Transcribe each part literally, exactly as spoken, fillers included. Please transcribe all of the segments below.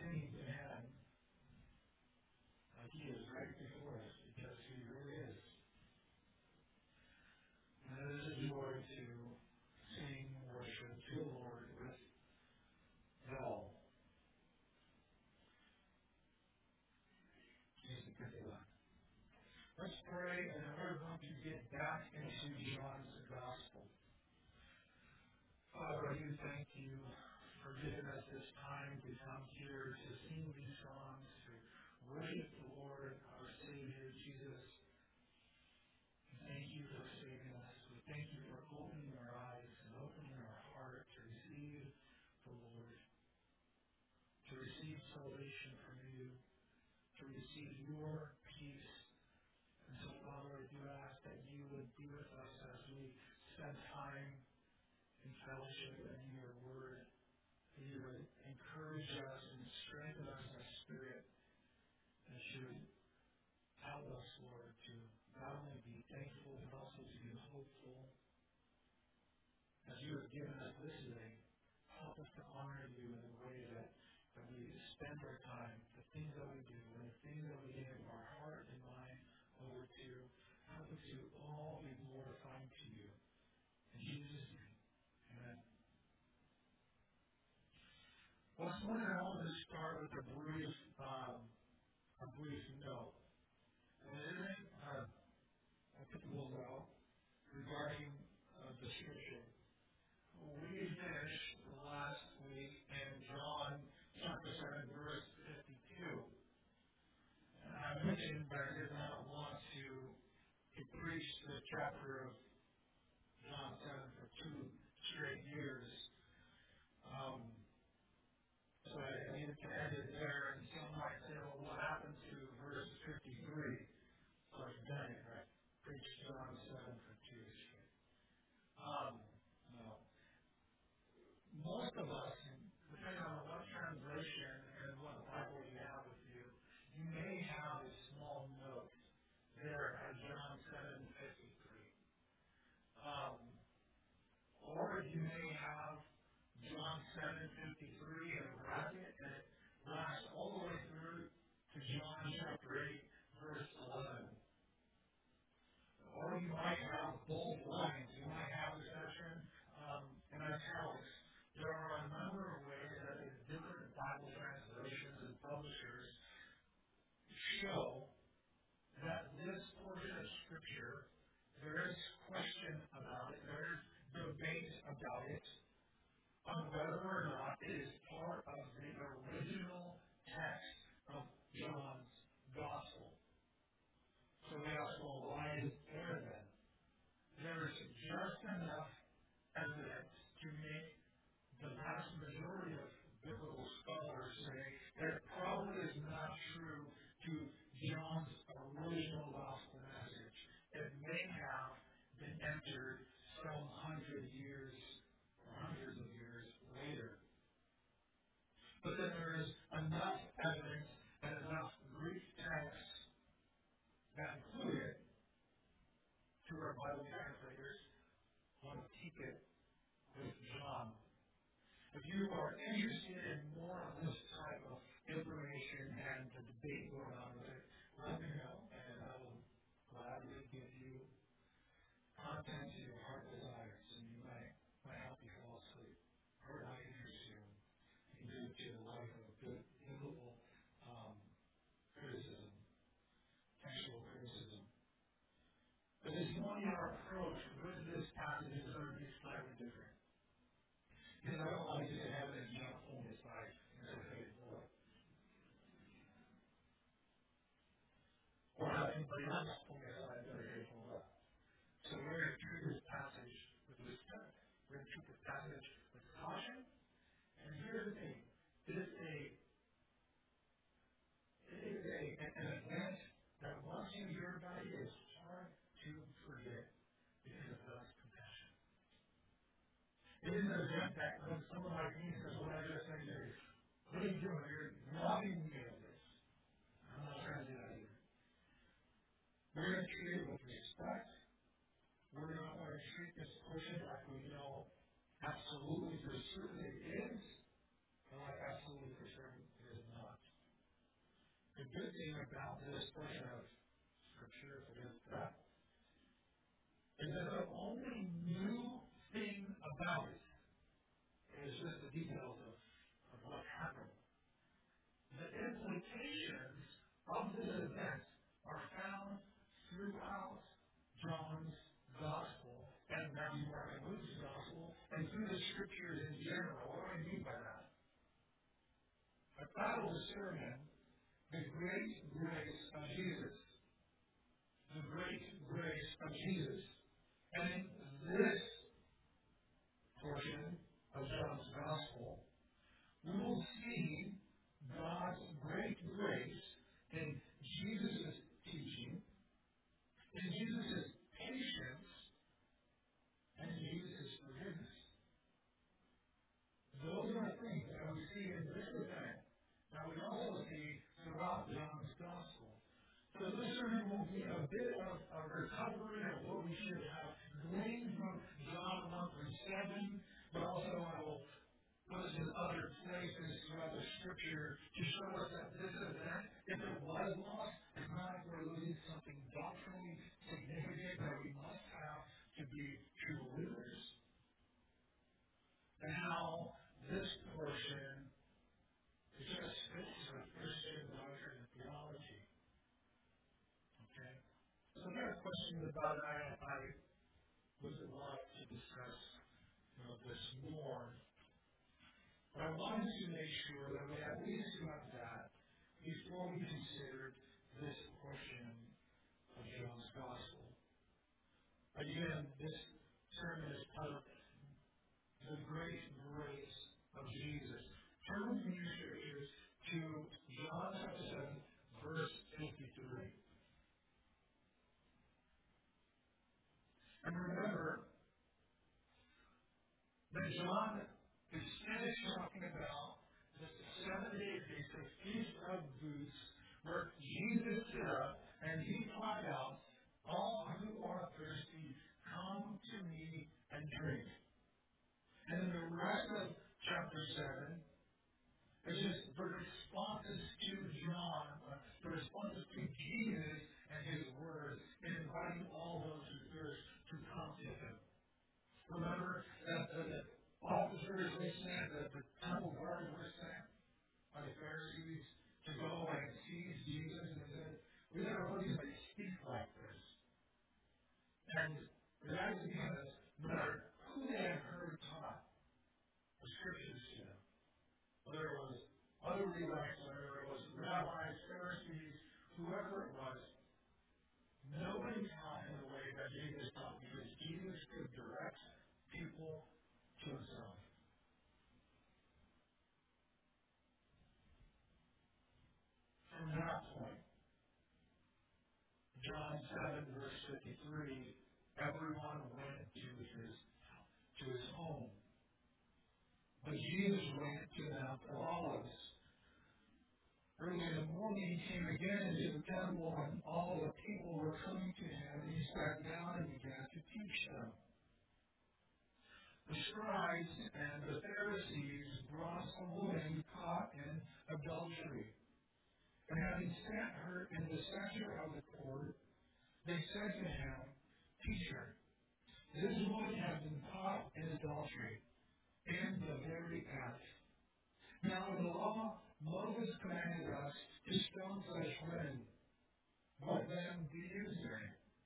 singing to Him like He is right before us because He really is. And it is a joy to sing worship to the Lord with y'all. Let's pray, and we're going to get back into John's Gospel. Father, we thank you for giving us this time to come here to sing these songs, to worship the Lord, our Savior, Jesus. We thank you for saving us. We thank you for opening our eyes and opening our heart to receive the Lord, to receive salvation from you, to receive your peace. And so, Father, I do ask that you would be with us as we spend time in fellowship and in your word. That you would encourage us and strengthen us in our spirit. That you would help us, Lord, to not only be thankful, but also to be hopeful. As you have given us this day, help us to honor you in the way that, that we spend our time, the things that we do, and the things that we give our heart and mind over to. Help it to all be glorifying to you. In Jesus' name, amen. Well, this morning I wanted to start with a brief, um, a brief note. And it isn't uh, a typical note regarding uh, the Scripture. We finished last week in John chapter seven, verse fifty-two. And I mentioned that I did not want to, to preach the chapter of John seven for two straight years. Um, so I needed to end it there, and some might say, well, what happened to verse fifty-three? So I've done it, right? Preached John seven for two straight. Um, no. Most of us, depending on what translation and what Bible you have with you, you may have a small note there at John seven fifty-three. Um, or you may have John seven fifty-three in a bracket and it lasts all the way through to John chapter eight, verse eleven. Or you might have bold lines. You might have a section um, in italics. There are a number of ways that the different Bible translations and publishers show that this portion of Scripture, there is question about it, there is debate about it, on whether or not it is part of the original text of John's Gospel. So we ask, well, why is it there then? There is just enough evidence to make the vast majority of biblical scholars say that it probably is not true to John's original gospel message. It may have been entered some hundred years or hundreds of years later. But then there is enough evidence and enough Greek texts that include it to our Bible translators want to keep it with John. If you are interested in more of this type of information and the debate going on with it, let me know, and I will gladly give you content to your heart desires, and you might, might help you fall asleep, or it might interest you, and lead to a life of good biblical um, criticism, textual criticism. But this morning, our approach with this passage is going to be slightly different. Because I don't want you to have it jump on this side and say, hey, boy. Or have anybody else on this side that are here for what. So we're going to treat this passage with respect. We're going to treat this passage with caution. And here's the thing. It is a, it is a, an event that once you hear about it, it's hard to forget because of God's compassion. It is an event that when someone like me says, what I just said to you, what are you doing? You're robbing me of this. I'm not trying to do that either. We're going to treat it with respect. We're not going to treat this portion like we know absolutely for certain it is, and like absolutely for certain it is not. The good thing about this portion of Scripture, if it is that, is that the only new thing about it is just the details of, of what happened. The implications of this event are found throughout John's Gospel and Matthew, Mark, and Luke's Gospel, and through the Scriptures in general. What do I mean by that? I titled the sermon, The Great Grace of Jesus. The Great Grace of Jesus. And in this portion of John's Gospel, we will see God's great grace in Jesus' teaching, in Jesus' patience, and in Jesus' forgiveness. Those are the things that we see in this event that we also see throughout John's Gospel. So this sermon will be a bit of a recovery of what we should have gleaned from John one through seven, but also I will put us in other places throughout the Scripture to show us that this event, if it was lost, is not like we're losing something doctrinally significant that we must have to be true believers. And how this portion just fits with Christian doctrine and theology. Okay? So there are questions about it. I, I would love to discuss you know, this more. But I wanted to make sure that we at least got that before we considered this portion of John's Gospel. Again, this sermon is titled The Great Grace of Jesus. Turn in your scriptures to John chapter seven, verse fifty-three. And remember that John is finished talking about this seven-day feast, the Feast of Booths, where Jesus stood up and he cried out, "All who are thirsty, come to me and drink." And then the rest of chapter seven is just the responses to John, uh, the responses to Jesus and his words, in inviting all those who thirst to come to him. Remember that the, the officers were sent, that the temple guards were sent by the Pharisees to go and seize Jesus, and they said, "We never heard anybody speak like this." And that is because no matter who they had heard taught the scriptures to them, whether it was other Levites, whether it was rabbis, Pharisees, whoever it was, nobody taught in the way that Jesus taught, because Jesus could direct people to himself. From that point, John seven, verse fifty-three, everyone went to his to his home. But Jesus went to Mount of Olives. Early in the morning, he came again into the temple, and all the people were coming to him, and he sat down and began to teach them. The scribes and the Pharisees brought a woman caught in adultery. And having set her in the center of the court, they said to him, "Teacher, this woman has been caught in adultery, in the very act. Now in the law, Moses commanded us to stone such women. What then do you say?"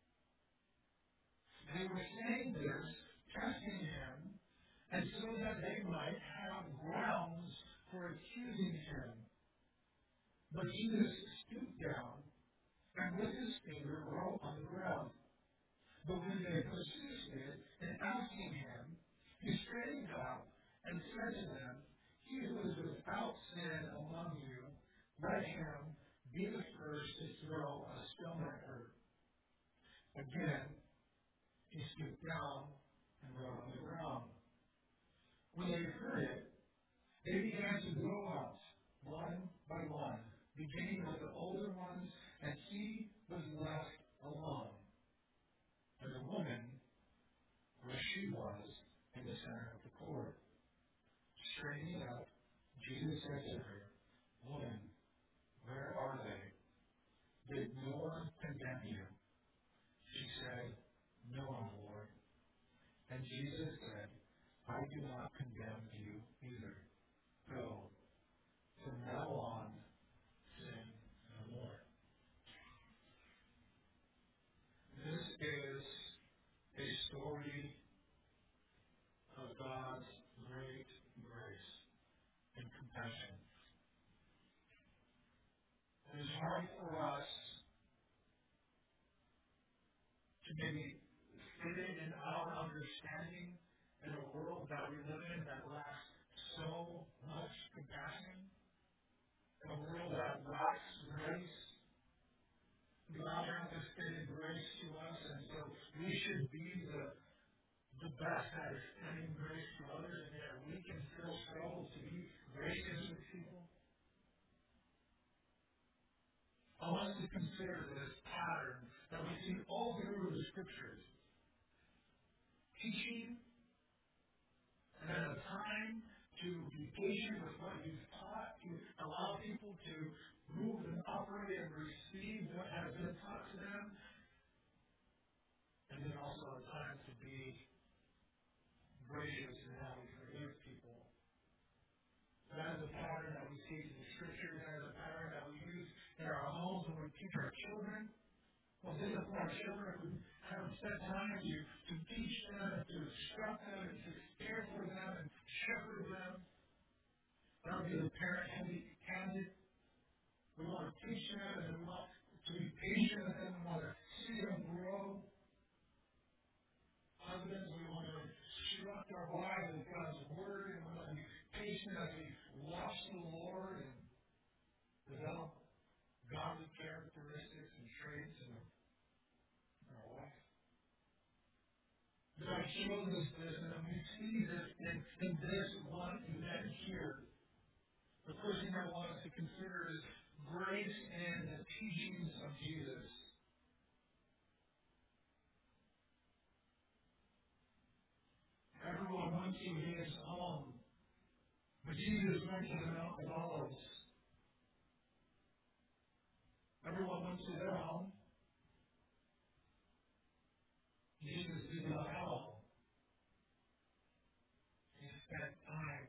They were saying this, testing him, and so that they might have grounds for accusing him. But Jesus stooped down, and with his finger wrote on the ground. But when they persisted in asking him, he straightened up and said to them, "He who is without sin among you, let him be the first to throw a stone at her." Again, he stooped down and wrote on the ground. When they heard it, they began to go out, one by one, beginning with the older ones, and he was left alone. And the woman, where she was, in the center of the court. Straightening up, Jesus said to her, "Woman, where are they? Did no one condemn you? She said, No one, Lord. And Jesus said, I do not condemn you either. Go. From now on, sin no more. This is a story of God's great grace and compassion. It is hard for us to maybe fit it in our understanding in a world that we live in that lacks so much compassion, in a world that lacks grace. God has extended grace to us, and so we should be the, the best at extending grace to others, and yet we can still struggle to be gracious with people. I want us to consider this pattern that we see all through the Scriptures. Teaching, and then a time to be patient with what you've taught, to allow people to move and operate and receive what has been taught to them, and then also a time to be gracious in how we forgive people. That is a pattern that we see in the Scripture. That is a pattern that we use in our homes when we teach our children. Well, discipline our children if we haven't spent time to, to teach them, and to instruct them, and to care for them, and shepherd them. That would be the parent handed. We want to teach them, and we want to be patient with them. We want to see them grow. Husbands, we want to instruct our wives with God's Word, and we want to be patient as we watch the Lord and develop godly characteristics and traits in our wife. God shows us this, and we see this in, in this one event here. The first thing I want us to consider is grace and the teachings of Jesus. Everyone went to his home, but Jesus went to the Mount of Olives. Everyone went to their home. Jesus did not help. He spent time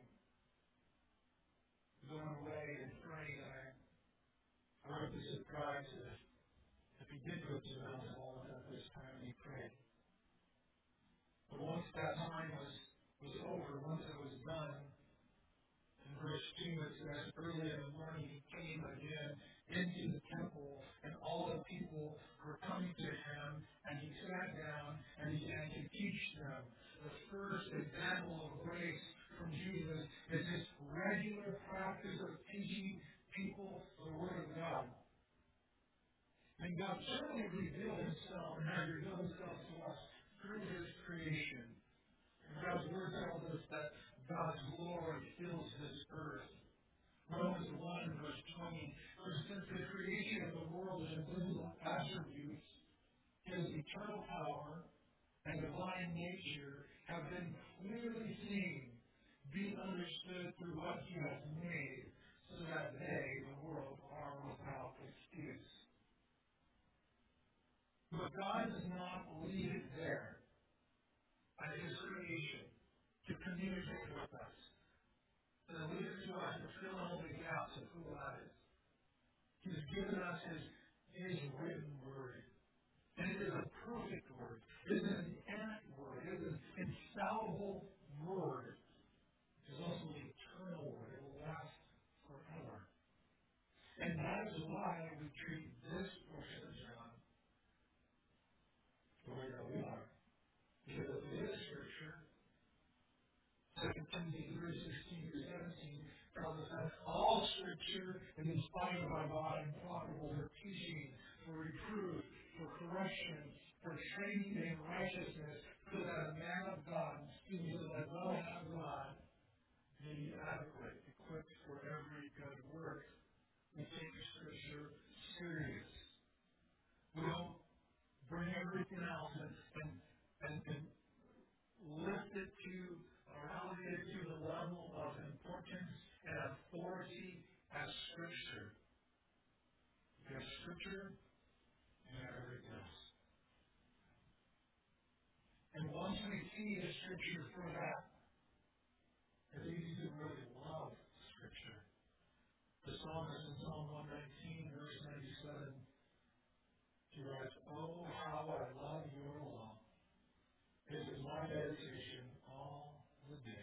going away and praying. I, I would be surprised if, if he did go to the Mount of Olives at this time and he prayed. But once that time was, was over, once it was done, in verse two it says, early in the morning he came again into the temple, and all the people were coming to him, and he sat down and began to teach them. The first example of grace from Jesus is this regular practice of teaching people the Word of God. And God certainly revealed himself and has revealed himself to us through his creation. And God's Word tells us that God's glory fills this earth. Romans one, verse twenty, for since the creation of the world and invisible attributes, his eternal power and divine nature have been clearly seen, being understood through what he has made, so that they, the world, are without excuse. But God does not leave it there at his creation to communicate with us, to leave it to us to fill all the gaps of who God is. He's given us his, his written word. And it is a perfect word. It is an inerrant word. It is an infallible word. It is also an eternal word. It will last forever. And that is why we treat this portion of John the way that we are. Because this scripture, Second Timothy three sixteen through seventeen, tells us that all scripture is inspired by God and profitable for teaching, for reproof, for correction, for training in righteousness, so that a man of God, excuse me, so that a man of God may be adequate, equipped for every good work. We take scripture serious. We don't bring everything else and, and, and, and lift it to, or elevate it to the level of importance and authority as Scripture. We have Scripture, in every place. And once we see the Scripture for that, it's easy to really love Scripture. The psalmist in Psalm one nineteen, verse ninety-seven, he writes, "Oh, how I love your law. It is my meditation all the day."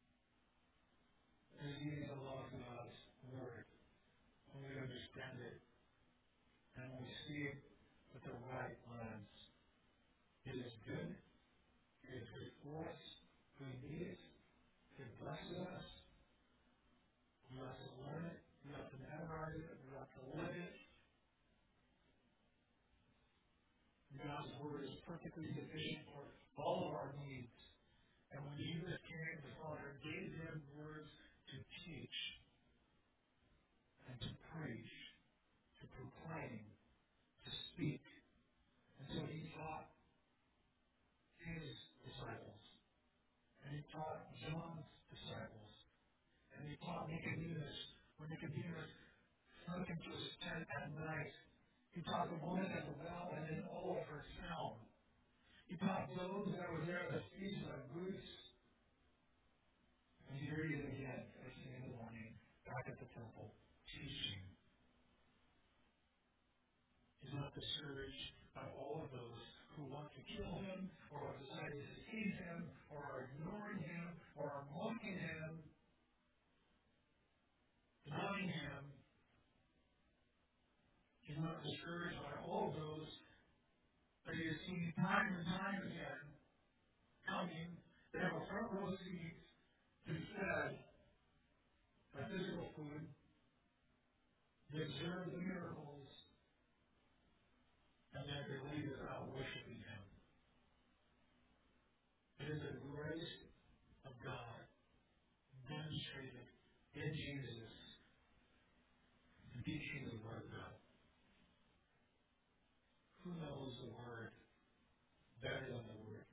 And indeed, I love God's Word. When we understand it and we see it with the right lens, it is good. It is good for us. We need it. It blesses us. We have to learn it. We have to memorize it. We have to live it. God's Word is perfectly sufficient for all of our needs. And when Jesus came, the Father gave him words to teach and to preach, to proclaim, to speak. And so he taught his disciples. And he taught John's disciples. And he taught Nicodemus. When Nicodemus snuck into his tent at night, he taught the woman at the well and then all of her town. He taught those that were there at the feast of Booths. And here he is again, first thing in the morning, back at the temple, teaching. He's not discouraged by all of those who want to kill him, or have decided to seize him, or are ignoring him, or are mocking him, denying him. He's not discouraged by all of those that he has seen time and time again coming. They have a front row seat to be fed by physical food. They observe the miracles, and yet they leave without worshiping him. It is the grace of God demonstrated in Jesus in teaching the Word of God. Who knows the Word better than the Word?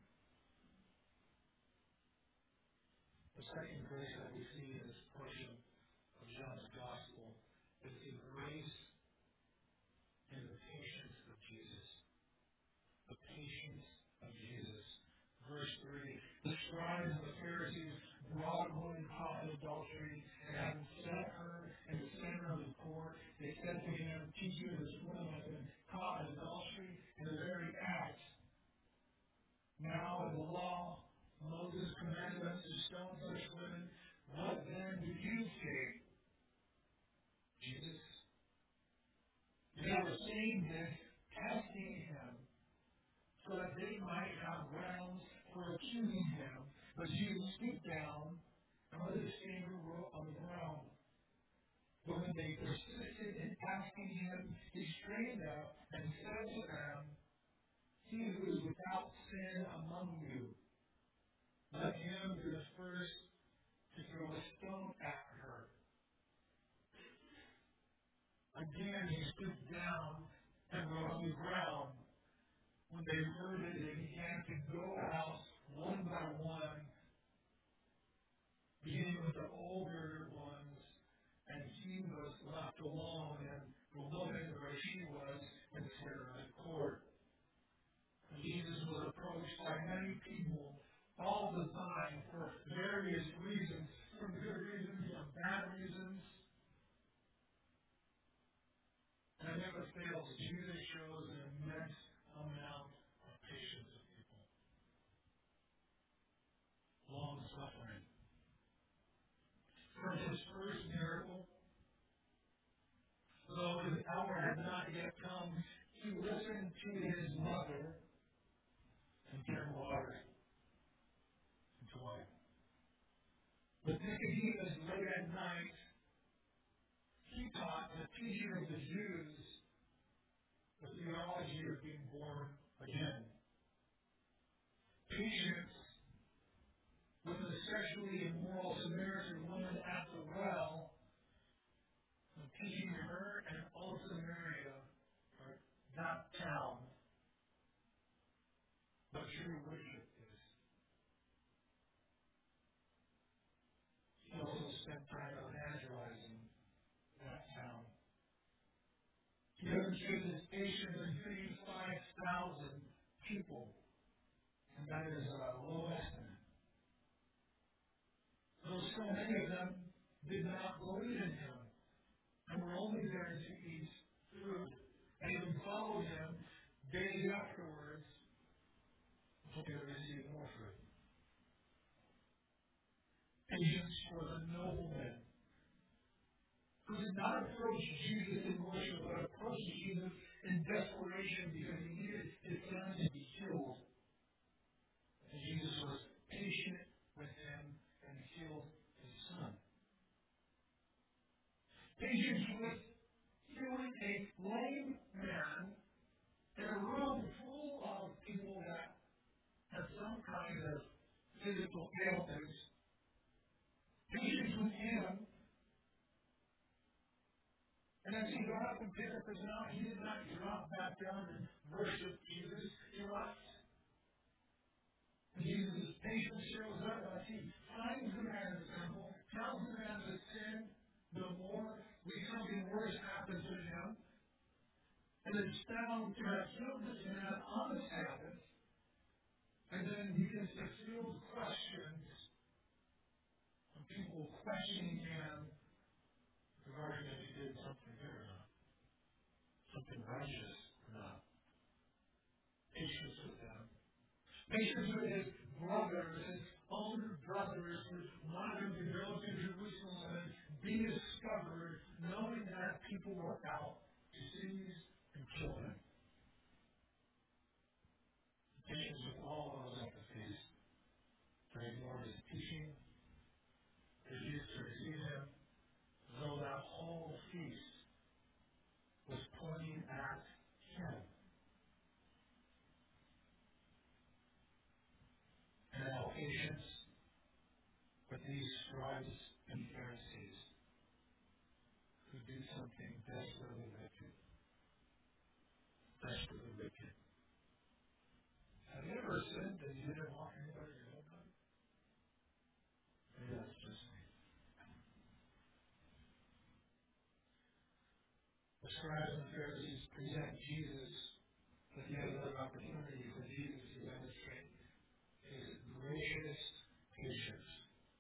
The second grace that we see in this portion of John's Gospel is the grace and the patience of Jesus. The patience of Jesus. Verse three, the scribes and the Pharisees brought a woman caught in adultery, and having set her in the center of the court, they said to him, "Teacher, this woman has been caught in adultery in the very act. Now in the law, Moses commanded us to stone such women. What then do you say?" Jesus. They were saying this, testing him, so that they might have grounds for accusing him. But Jesus stooped down and let his finger roll on the ground. But when they persisted in asking him, he straightened up and said to them, "He who is without sin among you, let him be the first to throw a stone at her." Again he stooped down and wrote on the ground. When they heard it, they began to go out one by one, beginning with the older ones, and he was left alone, and the woman where she was in the center of the court. And Jesus was approached by many people all the time for various reasons, from good reasons, from bad reasons. And it never fails. Jesus shows an immense amount of patience with people. Long suffering. From his first miracle, though his hour had not yet come, he listened to his mother and turned water into wine. With Nicodemus late at night, he taught the teaching of the Jews the theology of being born again. Patience with the sexually immoral Samaritan woman at the well, and teaching her and all Samaria, or that town, what true worship is. He also spent time evangelizing that town. He demonstrated his patience organization that feeds five thousand people, and that is a low estimate. Though so many of them did not believe in him and were only there to eat food and even followed him days afterwards, hoping to receive more food. Patience for the nobleman who did not approach Jesus in worship, but approached Jesus in desperation because he needed his son to be killed. And Jesus was patient with him and healed his son. Patience with healing a lame man in a room full of people that had some kind of physical ailments. Patience with him. And as he got up and picked up his mount, he did not drop back down and worship Jesus. He left. And Jesus' patience shows up as he finds the man in the temple, tells the man to sin no more, when something worse happens to him, and is found to have killed this man on the Sabbath, and then begins to field questions from people questioning him regarding if he did something good or not, something righteous or not. Patience with them. Patience with his brothers, his own brothers, who wanted him to go to Jerusalem and be discovered, knowing that people were out to seize and kill him. Patience with all those at the feast. They ignored his teaching, refused to receive him, though that whole feast was pointing at him. And now patience with these scribes and Pharisees who do something desperately wicked. Desperately wicked. Have you ever sinned and you didn't want anybody to know about it? Maybe that's just me. The scribes and Pharisees present Jesus with yet another opportunity for Jesus to demonstrate his gracious patience.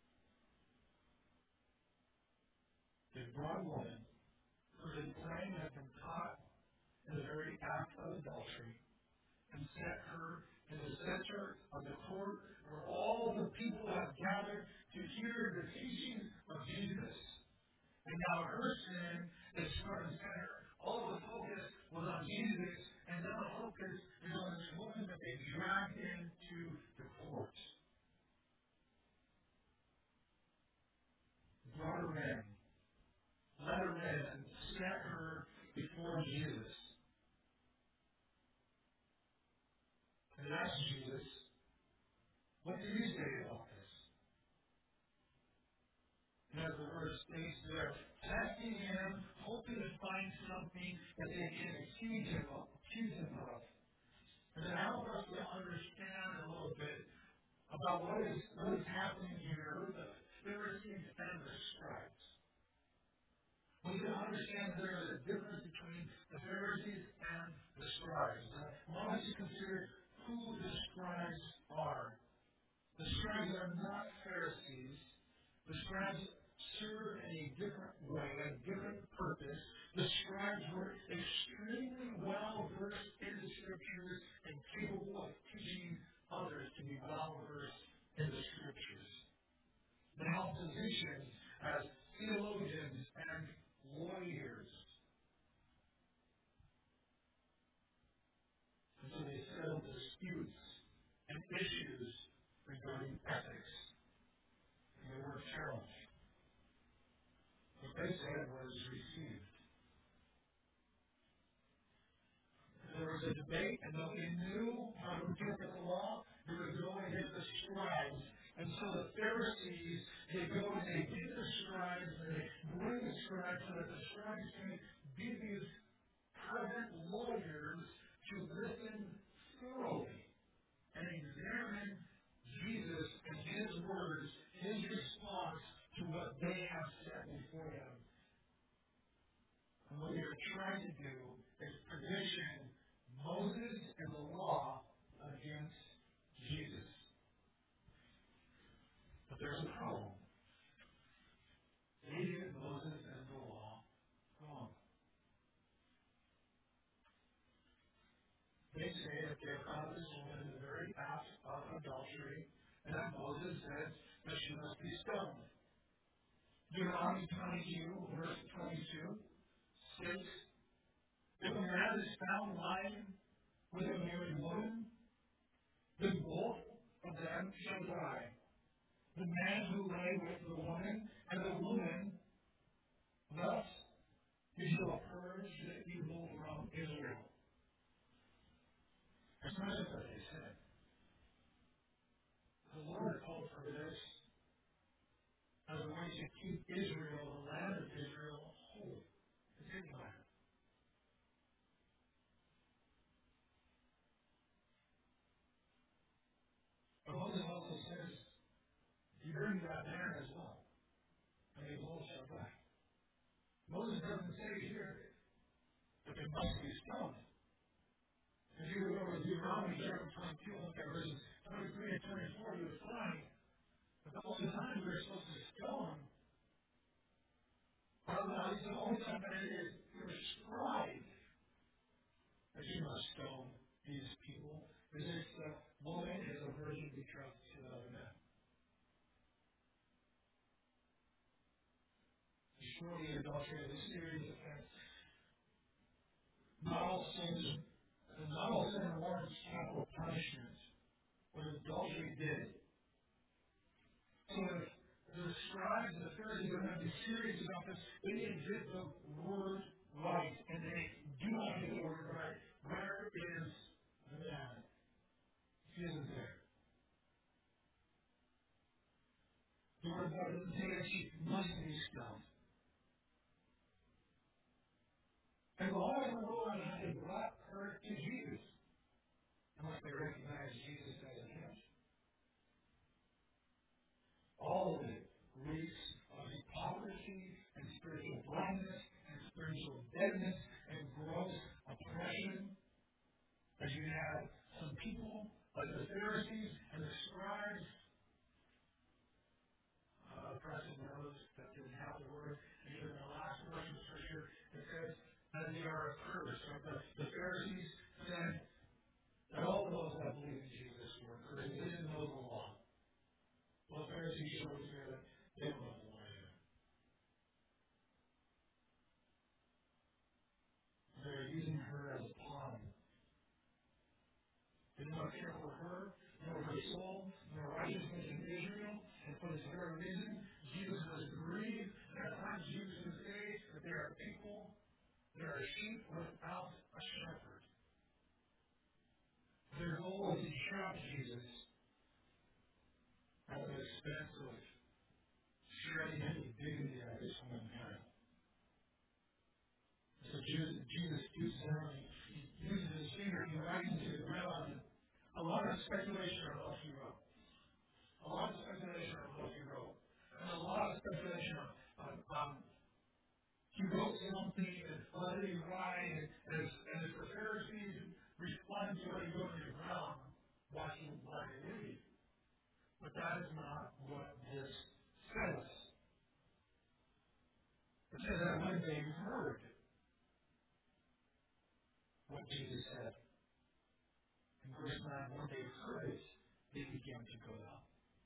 The broad woman who had claimed had been caught in the very act of adultery and set her in the center of the court where all the people have gathered to hear the teachings of Jesus. And now her sin is front and center. All the focus was on Jesus, and now the focus is on this woman that they dragged into the court. Brought her in, let her in, and set her before Jesus. And asked Jesus, what do you say about this? And as the word states, they're testing him, hoping to find something that they can accuse him of. Accuse him of. And to help us to understand a little bit about what is, what is happening here with the Pharisees and the scribes. We can understand there is a difference between the Pharisees and the scribes. I want us to consider who the scribes are. The scribes are not Pharisees. The scribes serve in a different way, a different purpose. The scribes were extremely well versed in the scriptures and capable of teaching others to be well versed in the scriptures. They held positions as theologians and lawyers. And so they settled disputes and issues regarding ethics. And they were challenged. What they said was received. There was a debate, and though they knew how to interpret the law, they would go and get the scribes. And so the Pharisees, they go and they get the scribes, and they bring the scribes so that the scribes can be these present lawyers to listen thoroughly and examine Jesus and his words, his response to what they have said before him. And what they are trying to do is position And then Moses said that she must be stoned. Deuteronomy twenty-two, verse twenty-two, states, if a man is found lying with a married woman, then both of them shall die. The man who lay with the woman, and the woman, thus you shall purge the evil from Israel. That's not just what they said. The Lord called for this as a way to keep Israel, the land of Israel, holy. It's his land. But Moses also says, you bring that man as well, and they both shall die. Moses doesn't say here that they must be stoned. If you would go to Deuteronomy chapter twenty-two, look at verses twenty-three and twenty-four, you would find that the only time we're supposed to stone, or at least the only time that it is prescribed that you must stone these people, is if the woman is a virgin betrothed to another man. Surely adultery is a serious offense. Not all sins, not all sin warrants capital punishment, but adultery did. So if the scribes and the Pharisees are going to be serious about this, they need to get the word right, and they do not get the word right. Where is the man? He isn't there. The word God doesn't say that she must be stoned. And the whole world had brought her to Jesus, unless they recognize Jesus as a him. All of it reeks of hypocrisy and spiritual blindness and spiritual deadness and gross oppression. As you have some people like the Pharisees and the scribes uh, oppressing those that didn't have the word. And even in the last portion of Scripture, it says that they are accursed. Right? The, the Pharisees said that all those that believe in Jesus were accursed. They didn't know the law. Well, the Pharisees showed here that they don't know the law either. They're using her as a pawn. They did not care for her, nor her soul, nor righteousness in Israel. And for this very reason, Jesus was grieved. At times, Jesus would say that there are people, there are sheep without a shepherd. Their goal was to trap Jesus at the expense of shredding any dignity out of this womankind. So Jesus, Jesus stoops down, he uses his finger, he writes into the ground. A lot of speculation on what he wrote. A lot of speculation on what he wrote. And a lot of speculation on, on, on he wrote something and let it write, and, and, and if the Pharisees respond to what he wrote on the ground, why should why they leave? But that is not what this says. It says that when they heard what Jesus said, in verse nine, when they heard it, they began to go down.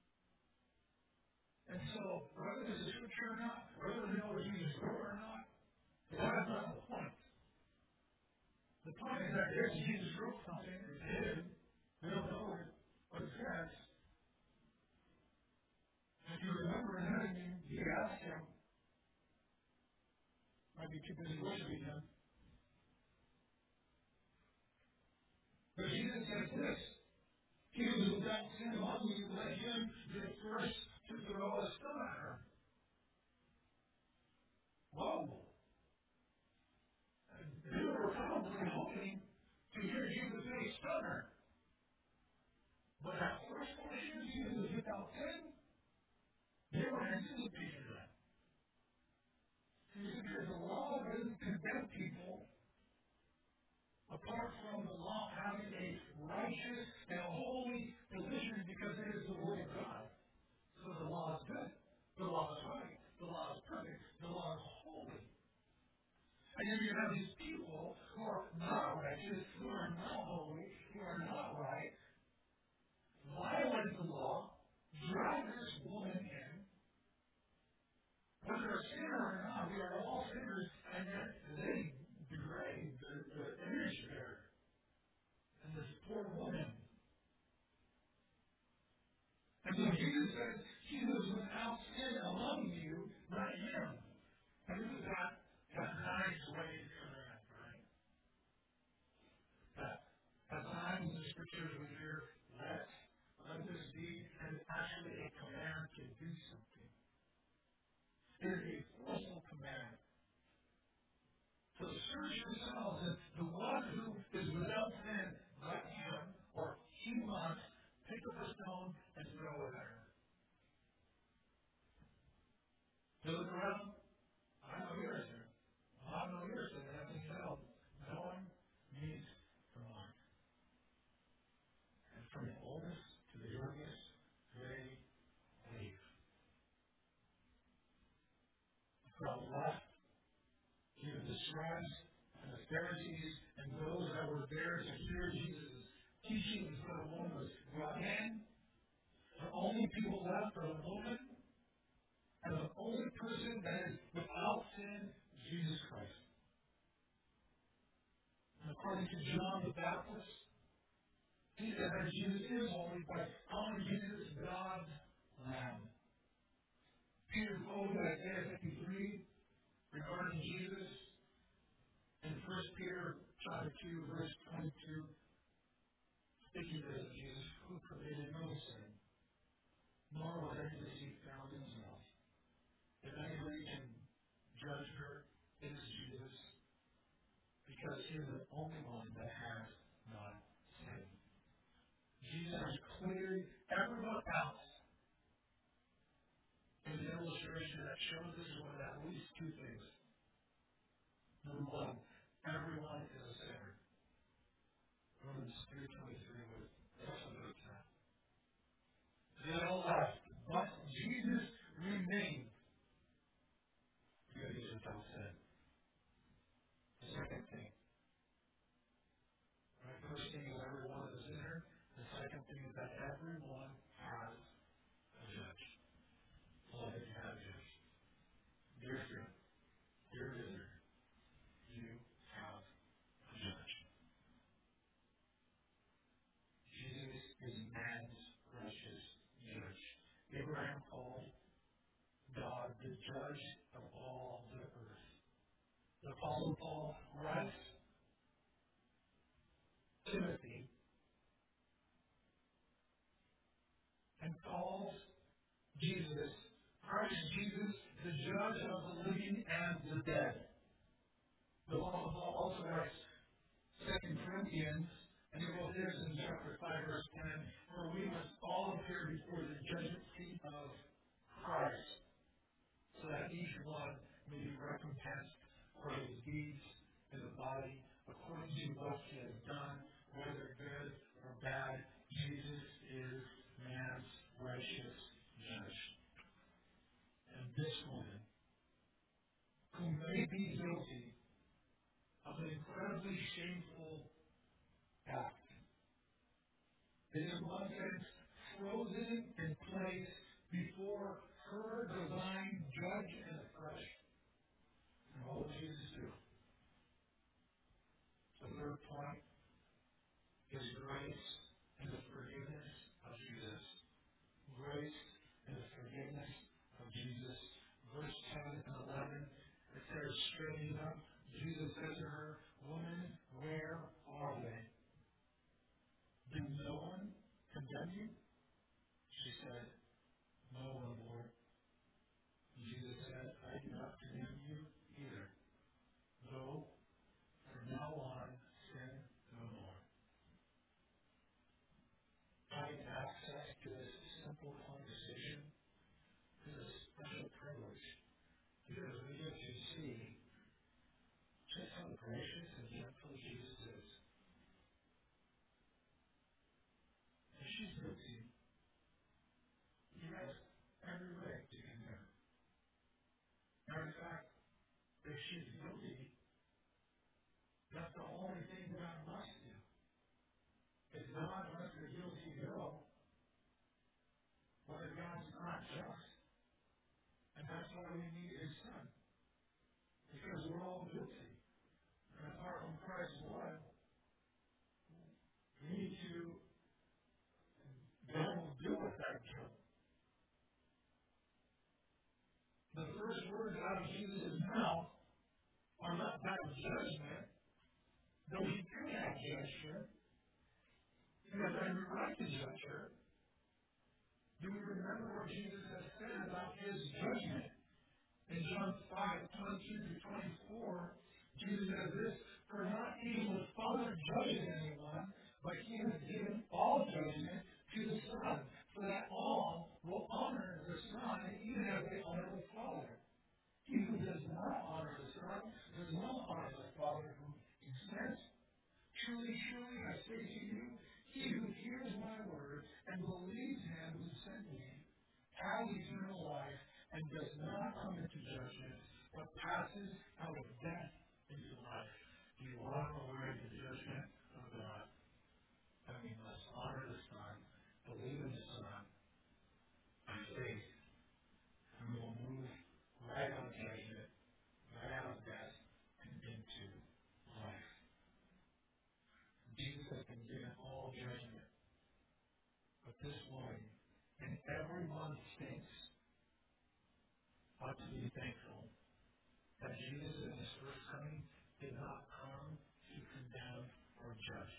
And so, whether this is scripture or not, whether they know what Jesus wrote or not, that is not the point. The point is that yes, Jesus wrote something, or did. We don't know what it says. If you remember in heaven, he asked him, might be too busy worshiping him. But Jesus says this, he who is without sin among you, let him be the first to throw a stone at her. Whoa! They were probably hoping to hear Jesus say, stone her. But that first portion, Jesus is without sin, they were anticipating that. Because the law doesn't condemn people apart from the law having a righteous and holy position because it is the Word of God. So the law is good. The law is right. The law is perfect. The law is holy. And then you have these people who are not righteous, who are not holy, who are not right, violate the law, scribes and the Pharisees and those that were there to hear Jesus' teaching instead of one was brought in. The only people left are the woman and the only person that is without sin, Jesus Christ. And according to John the Baptist, he said that Jesus is holy by calling Jesus God's Lamb. Peter quoted Isaiah fifty-three regarding Jesus in First Peter chapter two, verse twenty-two, speaking of Jesus, who committed no sin, nor was any deceit found in his mouth. If anybody can judge her, it is Jesus, because he is the only one that has not sinned. Jesus has cleared everyone else in the illustration that shows us one of at least two things. Number one, everyone is a sinner. Romans three twenty-three was excellent. They all left, but Jesus remained. Because he's without sin. The second thing. Right, first thing is everyone is a sinner. The second thing is that everyone has a judge. All of you have a judge. Dear friend, dear visitor, you have a judge. Jesus is man's righteous judge. Abraham called God the judge of all the earth. The Apostle Paul writes Timothy and calls Jesus, Christ Jesus, the judge of the living and the dead. The Apostle Paul also writes Second Corinthians, and he wrote this in chapter five, verse ten, for we must all appear before the judgment seat of Christ, so that each one may be recompensed for his deeds in the body, according to what he has done, whether good or bad. Jesus is man's righteous judge. And this woman, who may be guilty of an incredibly shameful act, is in one sense frozen in place before her divine judge in the flesh. And what will Jesus do? The third point is grace and the forgiveness of Jesus. Grace and the forgiveness of Jesus. Verse ten and eleven, it says, straightening up, Jesus said to her, woman, where are they? Did no one condemn you? She said, no one, Lord. Jesus said, I do not condemn you either. Go, from now on, sin no more. Having access to this simple conversation is a special privilege, because we get to see just how gracious and gentle Jesus is. If she's guilty, he has every right to condemn. Matter of fact, if she's guilty, that's the only thing God must do. If God lets the guilty go, well, then God's not just. And that's why we need his Son. Because we're all guilty. And apart from Christ's blood, we need to God will deal with that guilt. The first words out of Jesus' mouth are not that of judgment, though he could have judged her. He has every right to judge her. Do we remember what Jesus has said about his judgment? In John five, twenty-two through twenty-four, Jesus says this, for not even the Father judges anyone, but he has given all judgment to the Son, so that all will honor the Son, even as they honor the Father. He who does not honor the Son does not honor the Father whom he sent. Truly, truly, I say to you, he who hears my word and believes him who sent me has eternal life and does not come into judgment, but passes out of death into this morning, and everyone thinks, ought to be thankful that Jesus in his first coming did not come to condemn or judge.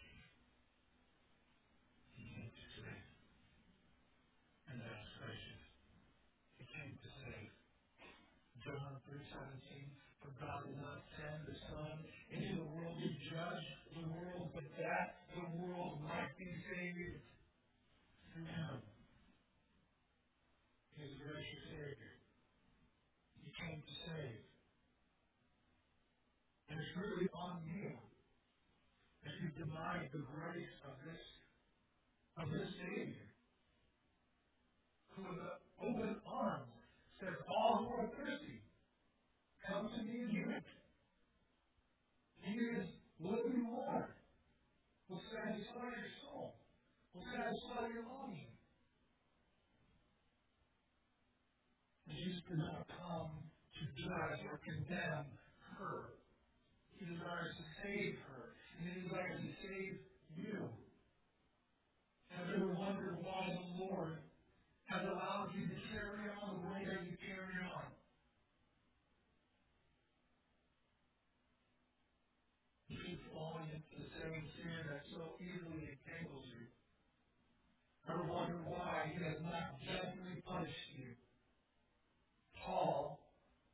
He came to save. And that is gracious. He came to save. John three seventeen, for God did not send the Son into the world to judge the world, but that the world might be saved through him. His gracious Savior. He came to save. And it's really on you if you deny the grace of this of this Savior, who with open arms says, all who are thirsty, come to me and drink. He is living water. Will satisfy your soul. Will satisfy your longing. Jesus did not come to judge or condemn her. He desires to save her. And he desires to save you. Have you ever wondered why the Lord has allowed you to carry on the way that you carry on? You keep falling into the same sin that so easily entangles you. Ever wonder why he has not gently punished you? Paul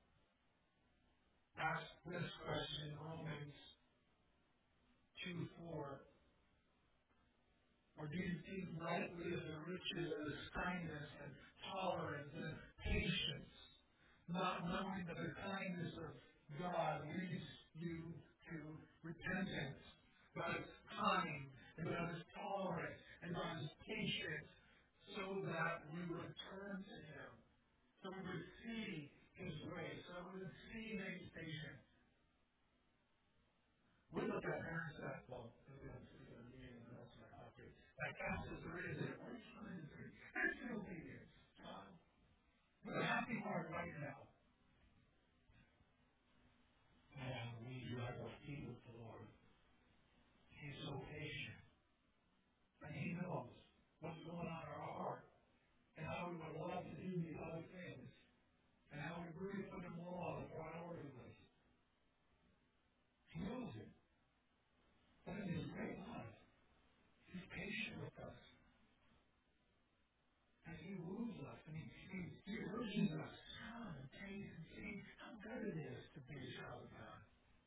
asked this question in Romans two four. Or do you think rightly of the riches of his kindness and tolerance and patience, not knowing that the kindness of God leads you to repentance? God is kind, and God is tolerant, and God is patient, so that we would turn to him, so we would see his grace, so we would see that he's patient. We look at parents that, well, that counts as there is it. What are you trying to do? That's your obedience, child. With a happy heart right now. And we drag our feet with the Lord. He's so patient. And he knows what's going on in our heart. And how we would love to do these other things. And how we really put them all on the priority list. He knows it. But in his great love, he's patient with us. And he woos us. And he, he, he urges us. Come and taste and see how good it is to be a child of God.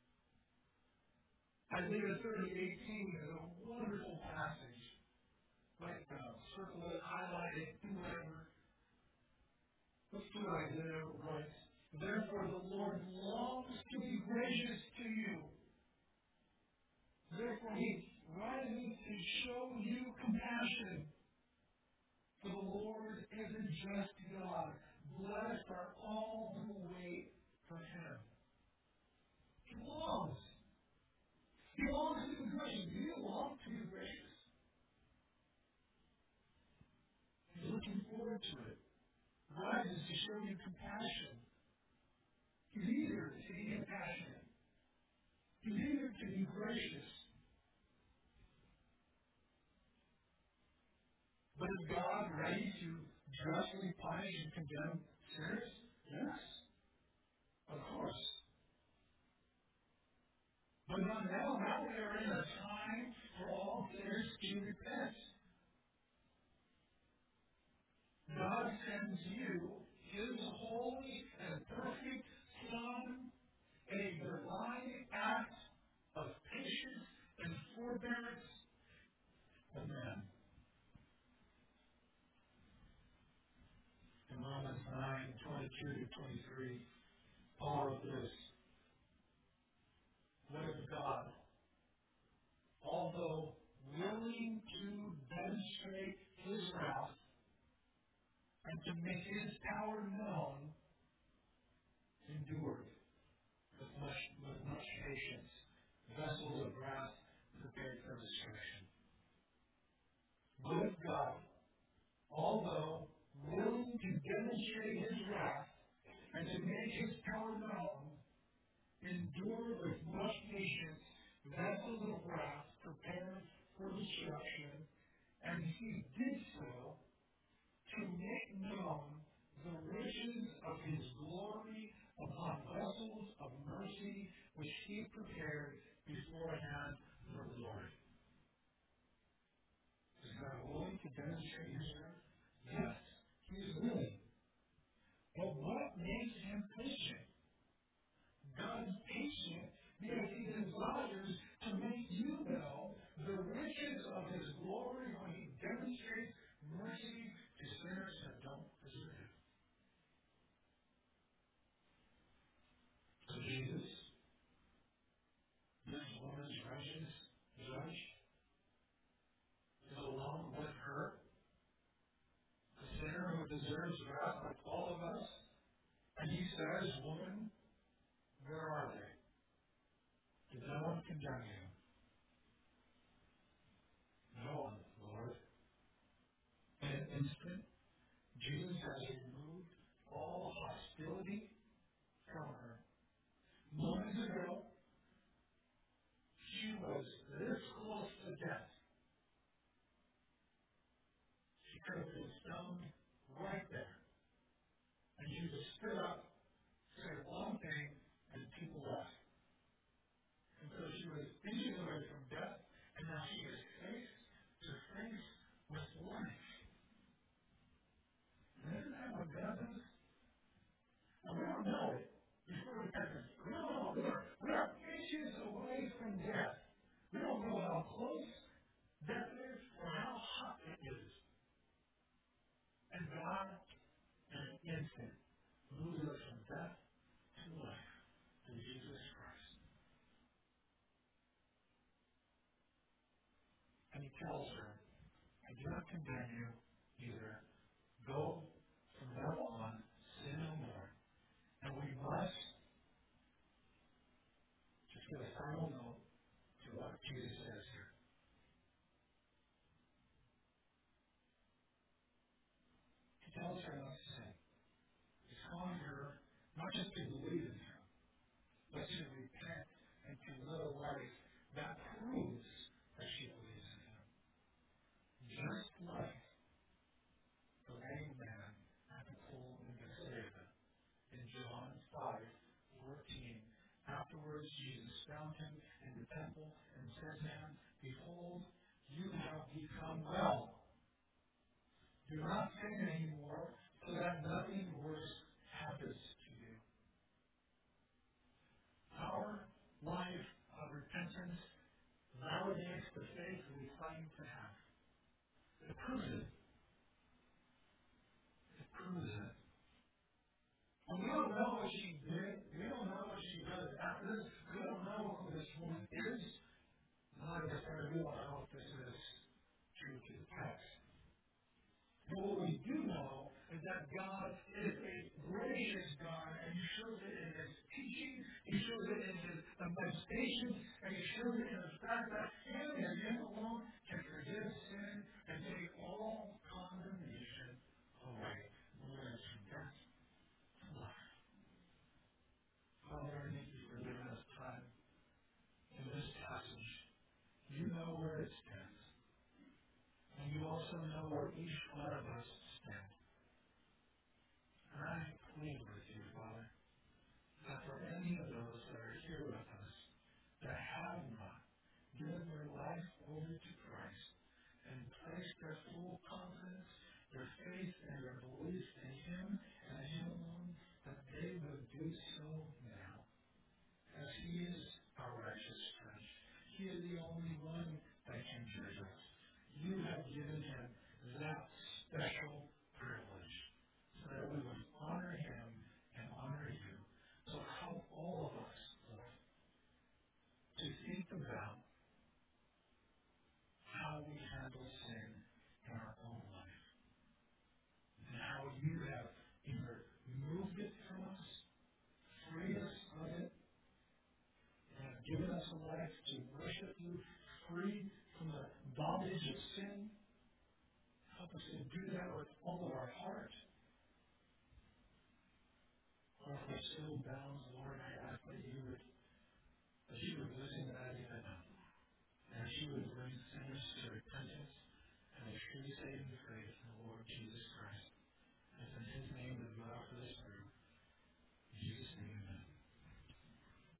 Isaiah thirty eighteen is a wonderful passage. Right now, circle it, highlight it, do whatever. Let's do Isaiah writes. Therefore the Lord longs to be gracious to you. Therefore he rises to show you compassion. For the Lord is a just God. Blessed are all who wait for him. He longs. He longs to be gracious. Do you long to be gracious? He's looking forward to it. Rises to show you compassion. He's eager to be compassionate. He's eager to be gracious. But is God ready to justly punish and condemn sinners? Yes. Of course. But not now. Now we are in a time for all sinners to repent. God sends you his holy and perfect Son, a divine act of patience and forbearance. Amen. In Romans nine, twenty-two to twenty-three, Paul wrote this. What if God, although willing to demonstrate his wrath and to make his power known, endured with much, with much patience vessels of wrath prepared for destruction? What if God, although willing to demonstrate his wrath and to make his power known, endure with much patience vessels of wrath prepared for destruction, And he did so to make known the riches of his glory upon vessels of mercy which he prepared beforehand for glory. Is God willing to demonstrate his work? Yes, he is willing. But what makes him patient? God is patient because he desires to make you know the riches of his glory when he demonstrates mercy to sinners that don't deserve it. So Jesus, this woman's righteous judge, is alone with her, the sinner who deserves wrath like all of us, and he says, woman, where are they? Did no one condemn you? No one, Lord. In an instant, Jesus has removed all hostility from her. Moments ago, she was this close to death. She could have been stoned right there. And she just stood up, said one thing, and people left. And so she was inches away from death, and now she is face to face with life. And isn't that what God does? And we don't know it before it happens. We don't know. We are, we are inches away from death. We don't know how close death is or how hot it is. And God, in an instant, moves us from death to life through Jesus Christ. And he tells her, I do not condemn you either. Go from now on, sin no more. And we must just give a final note to what Jesus says here. He tells her not to sin. He's calling her not just to believe in him, but to repent and to live a life that proves that she believes in him. Just like the lame man at the pool in Bethsaida in John five fourteen. Afterwards, Jesus found him in the temple and said to him, behold, you have become well. Do not sin anymore, so that nothing worse happens to you. Our life of repentance validates the faith we claim to have. It proves it. It proves it. And we don't know what she did. We don't know what she does after this. We don't know who this woman is. None of us are we don't know if this is true to the text. But what we do know is that God is a gracious God, and He shows it in His teaching, He shows it in His meditations, and He shows it in the fact that Him and Him alone can forgive sin and take all condemnation away. Moving us from death to life. Father, I thank you for giving us time in this passage. You know where it stands. And you also know where each one of us stand. And I plead with you, Father, that for any of those that are here with us that have not given their life over to Christ and placed their full confidence, their faith, and their belief in Him and Him alone, that they would do so now. As He is our righteous judge. He is the only one that can judge us. You have given Him that special privilege so that we would honor Him and honor you. So help all of us, Lord, to think about how we handle sin in our own life and how you have either moved it from us, freed us of it, and have given us a life to worship you, free from the bondage of sin. Help us to do that with all of our heart. Or if we're still bound, Lord, I ask that you would, that you would listen to that even now. And that you would bring sinners to repentance and a his name to go after this group.